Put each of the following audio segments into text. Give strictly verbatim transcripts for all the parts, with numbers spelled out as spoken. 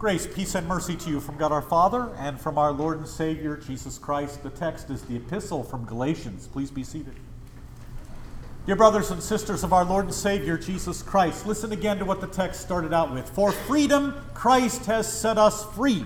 Grace, peace, and mercy to you from God our Father and from our Lord and Savior, Jesus Christ. The text is the epistle from Galatians. Please be seated. Dear brothers and sisters of our Lord and Savior, Jesus Christ, listen again to what the text started out with. For freedom, Christ has set us free.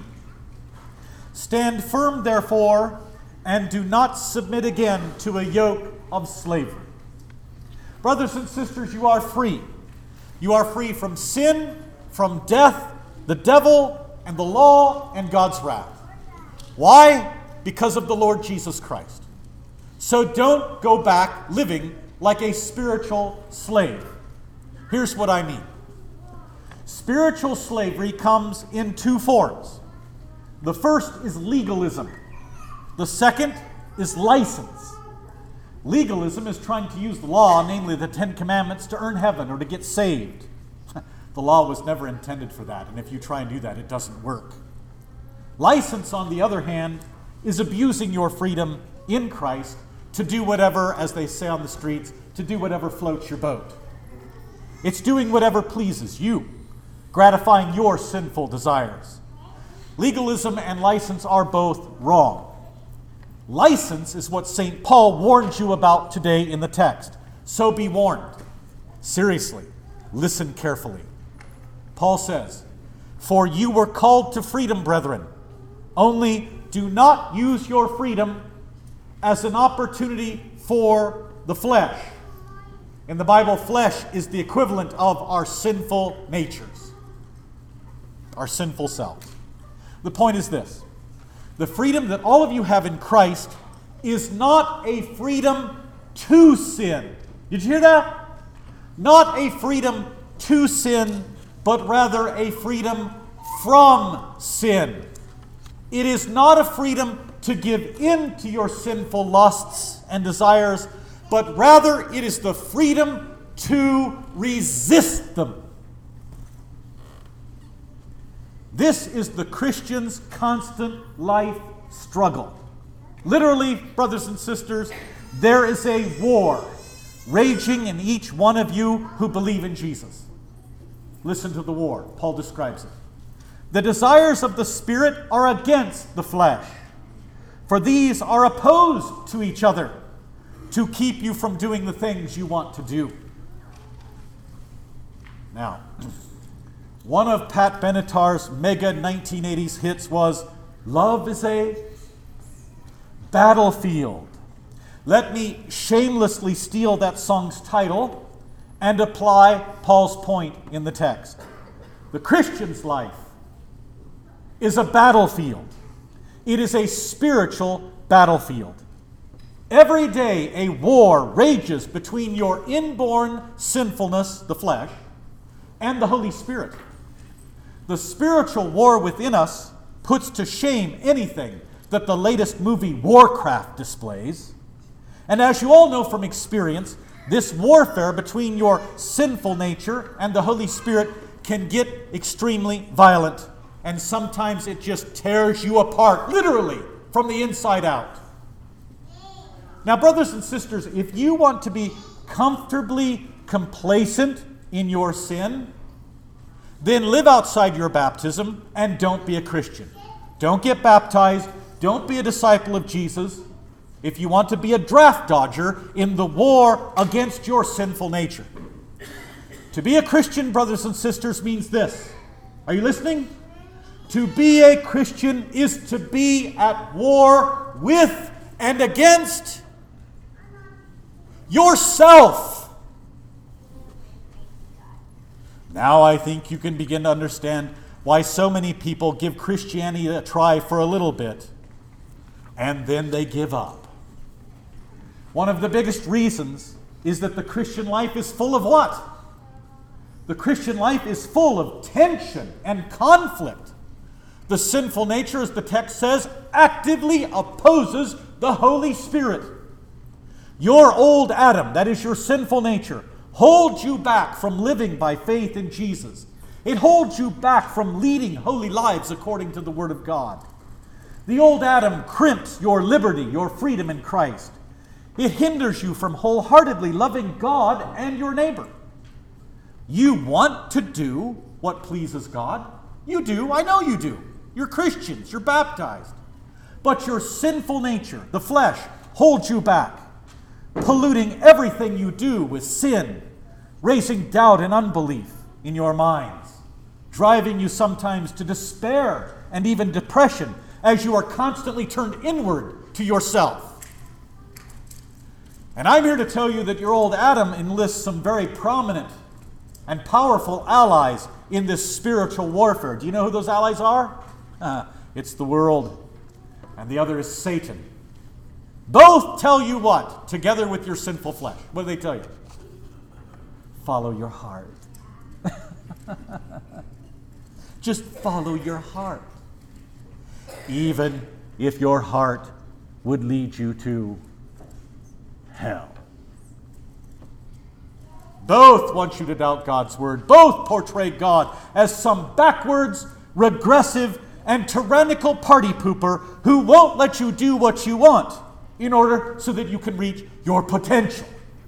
Stand firm, therefore, and do not submit again to a yoke of slavery. Brothers and sisters, you are free. You are free from sin, from death, the devil, and the law, and God's wrath. Why? Because of the Lord Jesus Christ. So don't go back living like a spiritual slave. Here's what I mean. Spiritual slavery comes in two forms. The first is legalism. The second is license. Legalism is trying to use the law, namely the Ten Commandments, to earn heaven or to get saved. The law was never intended for that, and if you try and do that, it doesn't work. License, on the other hand, is abusing your freedom in Christ to do whatever, as they say on the streets, to do whatever floats your boat. It's doing whatever pleases you, gratifying your sinful desires. Legalism and license are both wrong. License is what Saint Paul warns you about today in the text. So be warned. Seriously, listen carefully. Paul says, "For you were called to freedom, brethren. Only do not use your freedom as an opportunity for the flesh." In the Bible, flesh is the equivalent of our sinful natures, our sinful selves. The point is this. The freedom that all of you have in Christ is not a freedom to sin. Did you hear that? Not a freedom to sin, but rather a freedom from sin. It is not a freedom to give in to your sinful lusts and desires, but rather it is the freedom to resist them. This is the Christian's constant life struggle. Literally, brothers and sisters, there is a war raging in each one of you who believe in Jesus. Listen to the war. Paul describes it. The desires of the Spirit are against the flesh, for these are opposed to each other to keep you from doing the things you want to do. Now, one of Pat Benatar's mega nineteen eighties hits was, "Love is a battlefield." Let me shamelessly steal that song's title and apply Paul's point in the text. The Christian's life is a battlefield. It is a spiritual battlefield. Every day a war rages between your inborn sinfulness, the flesh, and the Holy Spirit. The spiritual war within us puts to shame anything that the latest movie Warcraft displays. And as you all know from experience, this warfare between your sinful nature and the Holy Spirit can get extremely violent. And sometimes it just tears you apart, literally, from the inside out. Now, brothers and sisters, if you want to be comfortably complacent in your sin, then live outside your baptism and don't be a Christian. Don't get baptized. Don't be a disciple of Jesus. If you want to be a draft dodger in the war against your sinful nature. To be a Christian, brothers and sisters, means this. Are you listening? To be a Christian is to be at war with and against yourself. Now I think you can begin to understand why so many people give Christianity a try for a little bit, and then they give up. One of the biggest reasons is that the Christian life is full of what? The Christian life is full of tension and conflict. The sinful nature, as the text says, actively opposes the Holy Spirit. Your old Adam, that is your sinful nature, holds you back from living by faith in Jesus. It holds you back from leading holy lives according to the Word of God. The old Adam crimps your liberty, your freedom in Christ. It hinders you from wholeheartedly loving God and your neighbor. You want to do what pleases God. You do. I know you do. You're Christians. You're baptized. But your sinful nature, the flesh, holds you back, polluting everything you do with sin, raising doubt and unbelief in your minds, driving you sometimes to despair and even depression as you are constantly turned inward to yourself. And I'm here to tell you that your old Adam enlists some very prominent and powerful allies in this spiritual warfare. Do you know who those allies are? Uh, it's the world, and the other is Satan. Both tell you what? Together with your sinful flesh. What do they tell you? Follow your heart. Just follow your heart. Even if your heart would lead you to hell. Both want you to doubt God's word. Both portray God as some backwards, regressive, and tyrannical party pooper who won't let you do what you want in order so that you can reach your potential.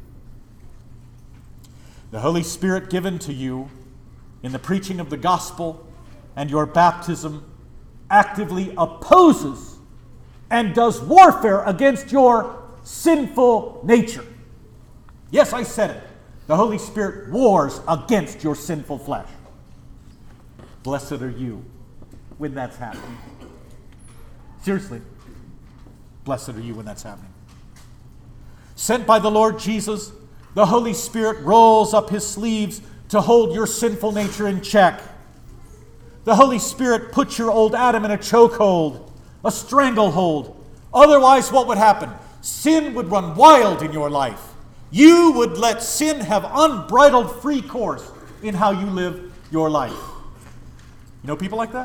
The Holy Spirit given to you in the preaching of the gospel and your baptism actively opposes and does warfare against your sinful nature. Yes, I said it. The Holy Spirit wars against your sinful flesh. Blessed are you when that's happening. Seriously, blessed are you when that's happening. Sent by the Lord Jesus, the Holy Spirit rolls up his sleeves to hold your sinful nature in check. The Holy Spirit puts your old Adam in a chokehold, a stranglehold. Otherwise, what would happen? Sin would run wild in your life. You would let sin have unbridled free course in how you live your life. You know people like that?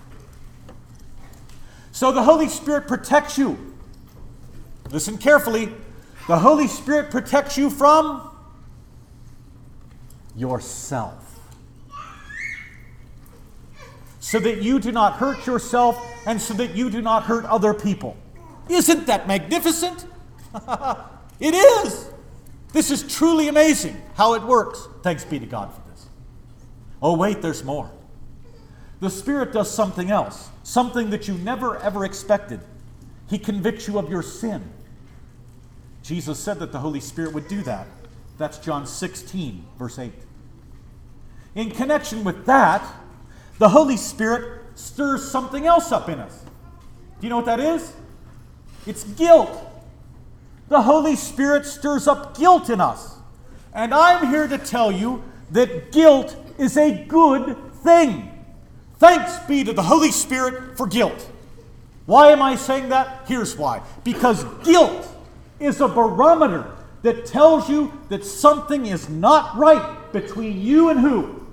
So the Holy Spirit protects you. Listen carefully. The Holy Spirit protects you from yourself, so that you do not hurt yourself and so that you do not hurt other people. Isn't that magnificent? It is. This is truly amazing how it works. Thanks be to God for this. Oh, wait, there's more. The Spirit does something else, something that you never ever expected. He convicts you of your sin. Jesus said that the Holy Spirit would do that. That's John sixteen, verse eight. In connection with that, the Holy Spirit stirs something else up in us. Do you know what that is? It's guilt. The Holy Spirit stirs up guilt in us. And I'm here to tell you that guilt is a good thing. Thanks be to the Holy Spirit for guilt. Why am I saying that? Here's why. Because guilt is a barometer that tells you that something is not right between you and who?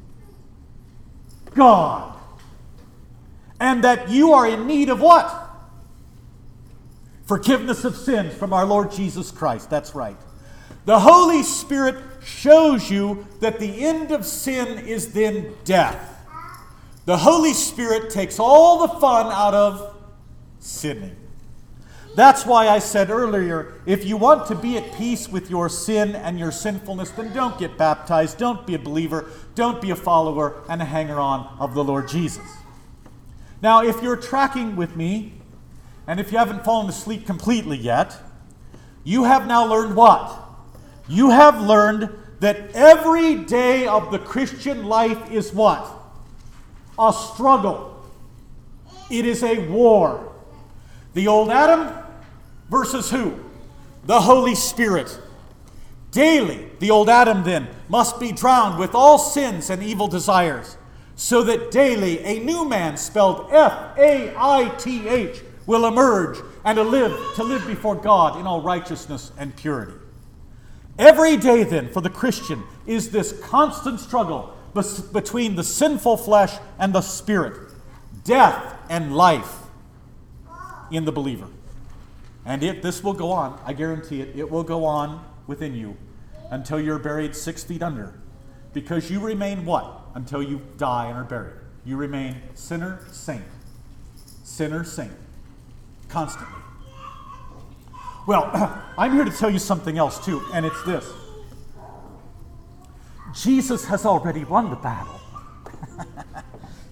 God. And that you are in need of what? Forgiveness of sins from our Lord Jesus Christ. That's right. The Holy Spirit shows you that the end of sin is then death. The Holy Spirit takes all the fun out of sinning. That's why I said earlier, if you want to be at peace with your sin and your sinfulness, then don't get baptized, don't be a believer, don't be a follower and a hanger-on of the Lord Jesus. Now, if you're tracking with me, and if you haven't fallen asleep completely yet, you have now learned what? You have learned that every day of the Christian life is what? A struggle. It is a war. The old Adam versus who? The Holy Spirit. Daily, the old Adam then must be drowned with all sins and evil desires, so that daily a new man spelled F A I T H will emerge and to live, to live before God in all righteousness and purity. Every day then for the Christian is this constant struggle bes- between the sinful flesh and the spirit, death and life in the believer. And it, this will go on, I guarantee it, it will go on within you until you're buried six feet under. Because you remain what? Until you die and are buried. You remain sinner, saint. Sinner, saint. Constantly. Well, I'm here to tell you something else too, and it's this. Jesus has already won the battle.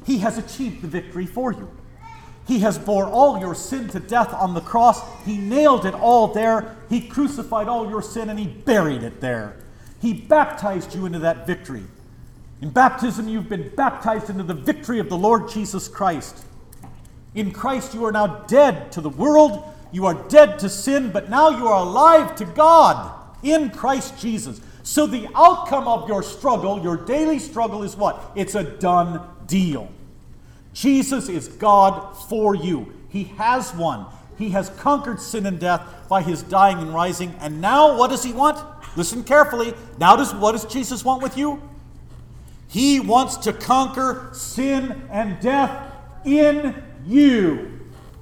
He has achieved the victory for you. He has bore all your sin to death on the cross. He nailed it all there. He crucified all your sin and he buried it there. He baptized you into that victory. In baptism, you've been baptized into the victory of the Lord Jesus Christ. In Christ, you are now dead to the world. You are dead to sin, but now you are alive to God in Christ Jesus. So the outcome of your struggle, your daily struggle, is what? It's a done deal. Jesus is God for you. He has won. He has conquered sin and death by his dying and rising. And now what does he want? Listen carefully. Now does what does Jesus want with you? He wants to conquer sin and death in you.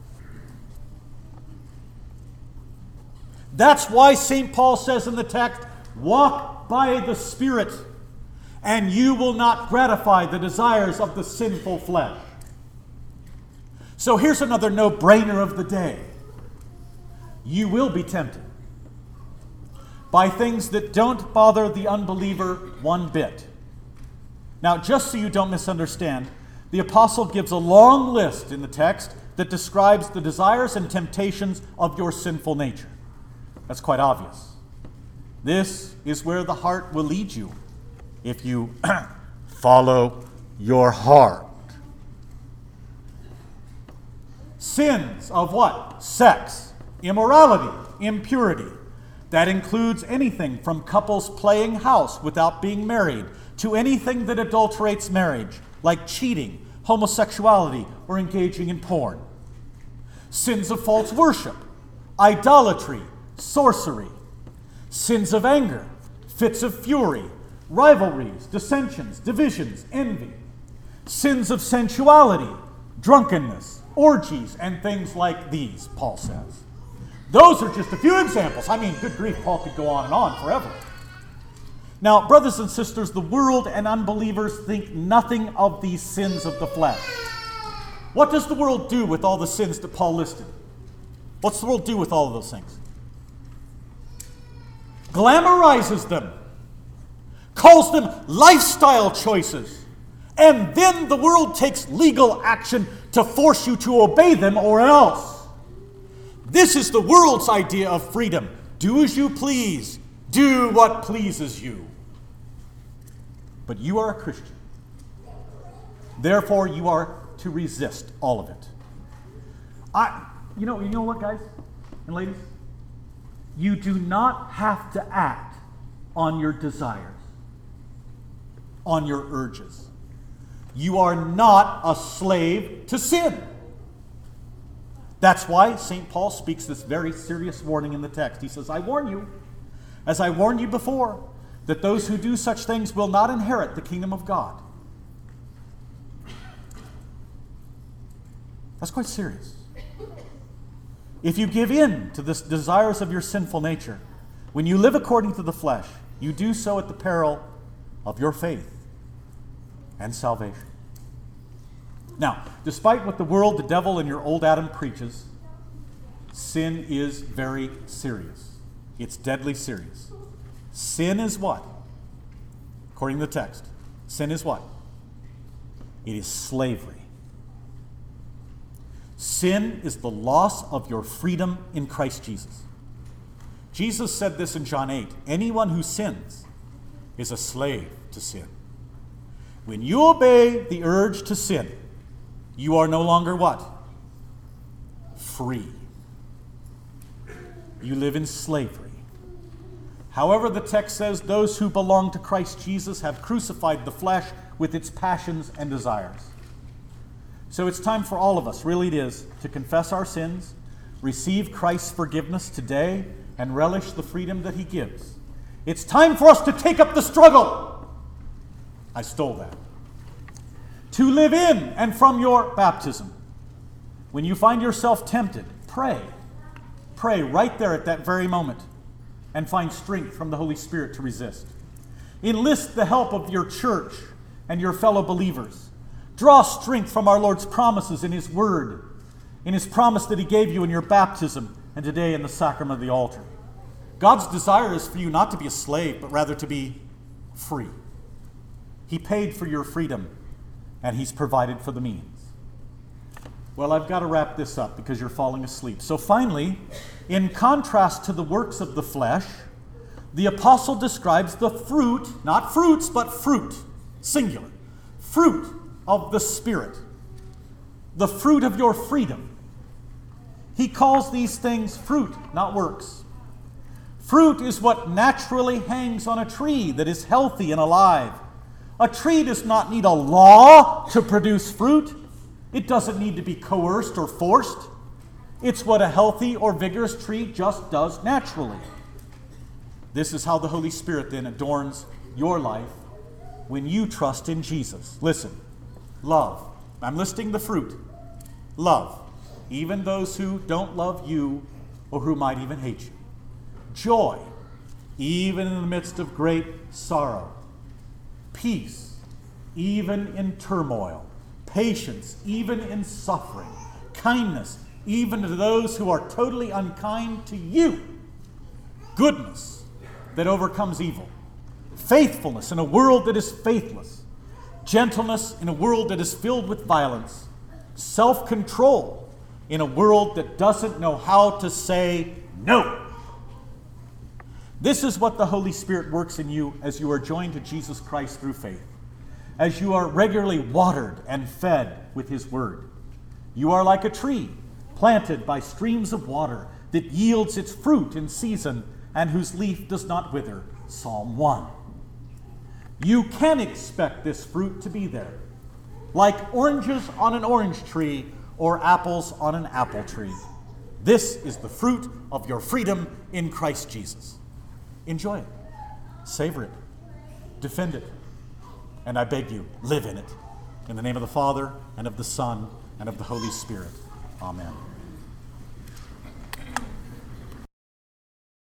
That's why Saint Paul says in the text, walk by the Spirit, and you will not gratify the desires of the sinful flesh. So here's another no-brainer of the day. You will be tempted by things that don't bother the unbeliever one bit. Now, just so you don't misunderstand, the apostle gives a long list in the text that describes the desires and temptations of your sinful nature. That's quite obvious. This is where the heart will lead you if you follow your heart. Sins of what? Sex, immorality, impurity. That includes anything from couples playing house without being married to anything that adulterates marriage, like cheating, homosexuality, or engaging in porn. Sins of false worship, idolatry, sorcery. Sins of anger, fits of fury, rivalries, dissensions, divisions, envy. Sins of sensuality, drunkenness, orgies, and things like these, Paul says. Those are just a few examples. I mean, good grief, Paul could go on and on forever. Now, brothers and sisters, the world and unbelievers think nothing of these sins of the flesh. What does the world do with all the sins that Paul listed? What's the world do with all of those things? Glamorizes them, calls them lifestyle choices, and then the world takes legal action to force you to obey them or else. This is the world's idea of freedom. Do as you please. Do what pleases you. But you are a Christian. Therefore, you are to resist all of it. I, you know, you know what, guys and ladies? You do not have to act on your desires, on your urges. You are not a slave to sin. That's why Saint Paul speaks this very serious warning in the text. He says, I warn you, as I warned you before, that those who do such things will not inherit the kingdom of God. That's quite serious. If you give in to the desires of your sinful nature, when you live according to the flesh, you do so at the peril of your faith and salvation. Now, despite what the world, the devil, and your old Adam preaches, sin is very serious. It's deadly serious. Sin is what? According to the text, sin is what? It is slavery. Sin is the loss of your freedom in Christ Jesus. Jesus said this in John eight, anyone who sins is a slave to sin. When you obey the urge to sin, you are no longer what? Free. You live in slavery. However, the text says those who belong to Christ Jesus have crucified the flesh with its passions and desires. So it's time for all of us, really it is, to confess our sins, receive Christ's forgiveness today, and relish the freedom that he gives. It's time for us to take up the struggle. I stole that. To live in and from your baptism. When you find yourself tempted, pray. Pray right there at that very moment and find strength from the Holy Spirit to resist. Enlist the help of your church and your fellow believers. Draw strength from our Lord's promises in his word, in his promise that he gave you in your baptism and today in the sacrament of the altar. God's desire is for you not to be a slave, but rather to be free. He paid for your freedom and he's provided for the means. Well, I've got to wrap this up because you're falling asleep. So finally, in contrast to the works of the flesh, the apostle describes the fruit, not fruits, but fruit, singular, fruit of the Spirit, the fruit of your freedom. He calls these things fruit, not works. Fruit is what naturally hangs on a tree that is healthy and alive. A tree does not need a law to produce fruit. It doesn't need to be coerced or forced. It's what a healthy or vigorous tree just does naturally. This is how the Holy Spirit then adorns your life when you trust in Jesus. Listen, love. I'm listing the fruit. Love, even those who don't love you or who might even hate you. Joy, even in the midst of great sorrow. Peace, even in turmoil. Patience, even in suffering. Kindness, even to those who are totally unkind to you. Goodness that overcomes evil. Faithfulness in a world that is faithless. Gentleness in a world that is filled with violence. Self-control in a world that doesn't know how to say no. This is what the Holy Spirit works in you as you are joined to Jesus Christ through faith. As you are regularly watered and fed with his word. You are like a tree planted by streams of water that yields its fruit in season and whose leaf does not wither. Psalm one. You can expect this fruit to be there, like oranges on an orange tree or apples on an apple tree. This is the fruit of your freedom in Christ Jesus. Enjoy it. Savor it. Defend it. And I beg you, live in it. In the name of the Father, and of the Son, and of the Holy Spirit. Amen.